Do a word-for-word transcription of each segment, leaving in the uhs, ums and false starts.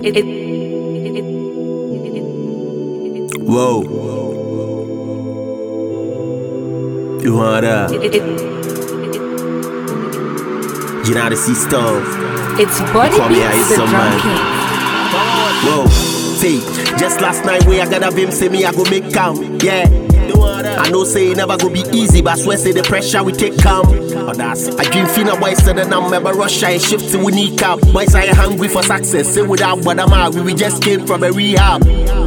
It, it, it, Whoa. You want that? it, it, You know the system. it's Body Call me Beats, Ice the Some drum Man. king. Whoa. See, just last night way I got a vim say me I go make count. Yeah. I know say it never go be easy, but I swear say the pressure we take calm. Oh, that's it. I dream finna boys said that I'm never rush and shift till we need cap. Boys I hungry for success, say without what I'm out, we, we just came from a rehab.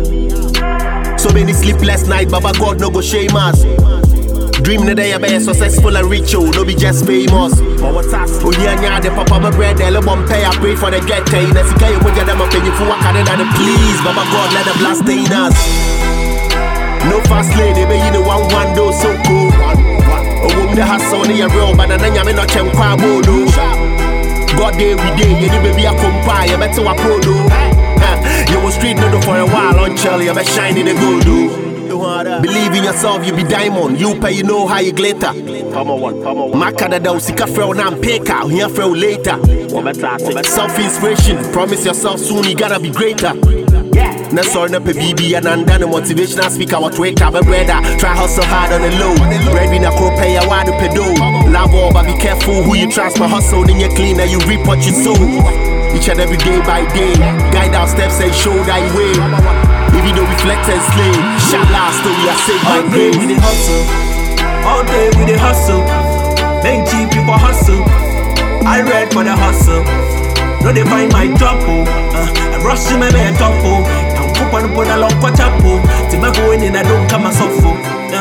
So many sleepless nights, Baba God no go shame us. Dream the day I be successful and rich, oh, no be just famous. But what's that? Oh yeah, yeah, the papa my bread, the little pay, I pray for the get pay. If you can't put them up and you for what kind of that, please, Baba God let the blast stay in us. No fast lane, they be in the one one do so cool. Oh, woman the hustle, they are real, but then I'm not chem kwabo do. God day we day, you baby I compare, you better what pro do. You was street no for a while, on chill, you be shining the gold do. Believe in yourself, you be diamond. You pay, you know how you glitter. Come on, come on. Makada da usika frel na mpeka, here frel later. Self-inspiration, promise yourself soon you gotta be greater. Na sorry na pe B B and and the motivational speaker what wake up a brother. Try hustle hard on the low. Bread in a crop pay a wide pedo. Love all but be careful who you trust. My hustle in your clean and you reap what you sow. Each and every day by day, guide our steps and show thy way. If you don't reflect and slay, shall last till we are saved by grace. All day we dey hustle, all day we dey hustle. Make cheap people hustle. I read for the hustle. No they find my job, oh. Uh, I rush in my man top, oh. I'm coupon put a long catch up, oh. Till my go in and I don't come myself, oh.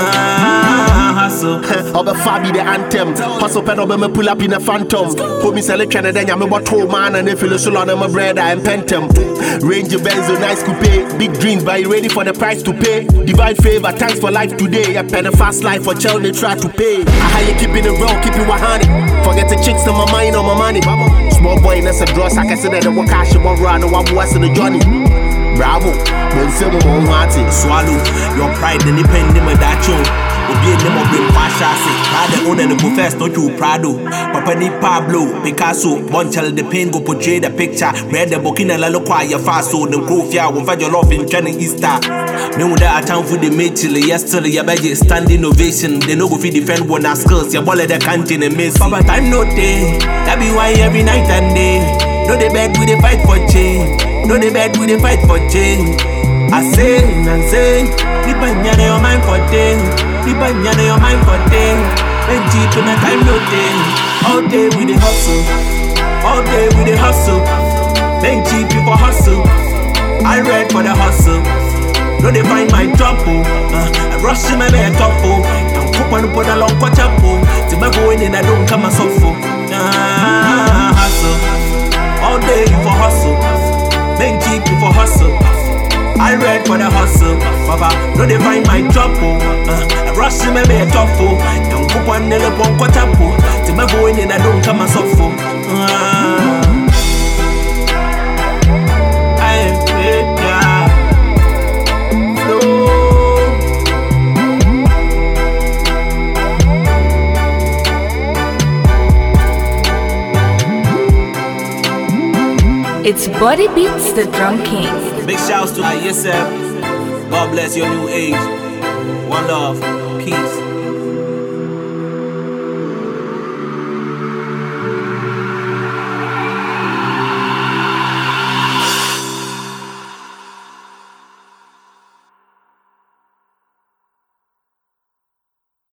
Ah, hustle. Obe Fabi the anthem. Hustle pen obe me pull up in a phantom. Put me selection and then ya me what whole man and if you so long my bread I am pentem. Range Benzo nice coupe. Big dreams but you ready for the price to pay. Divine favor, thanks for life today. I pen a fast life for child they try to pay. I how you keep it in roll, keep it one hundred. Forget the chicks on my mind on my money. Small boy that's a dross, I can say that the work I should run and one was in the journey. Bravo, when someone won't Swallow your pride and depend on that show. Obi ne mo bring pasha say Prada owner the first not you Prado Papa ni Pablo Picasso Bonchel the pain go portray the picture read the book in a lalo choir fast so the crofia won't find your love in training Easter me with that time for the mate till yesterday your budget standing ovation they no go fit defend one our skills your ball at the canteen and miss Papa time no day that be why every night and day no they beg we they fight for change no they beg we they fight for change I say and say people in your mind for day people in your mind for day and deep in a time no day all day we dey hustle all day we dey hustle make cheap people hustle I read for the hustle no they find my job oh uh, I rush in my man top oh and coupon put a long catch up oh till my go in and I don't come myself oh ah, hustle all day for hustle make cheap people hustle I read for the hustle, Papa. No they find my job, oh. Uh, I rush in my bed, top, oh. Don't go on the little one up, oh. Till my go in and I don't come myself, oh. Uh, I am no. It's Body Beats, the drum king. Big shouts to I S F. God bless your new age. One love. Peace.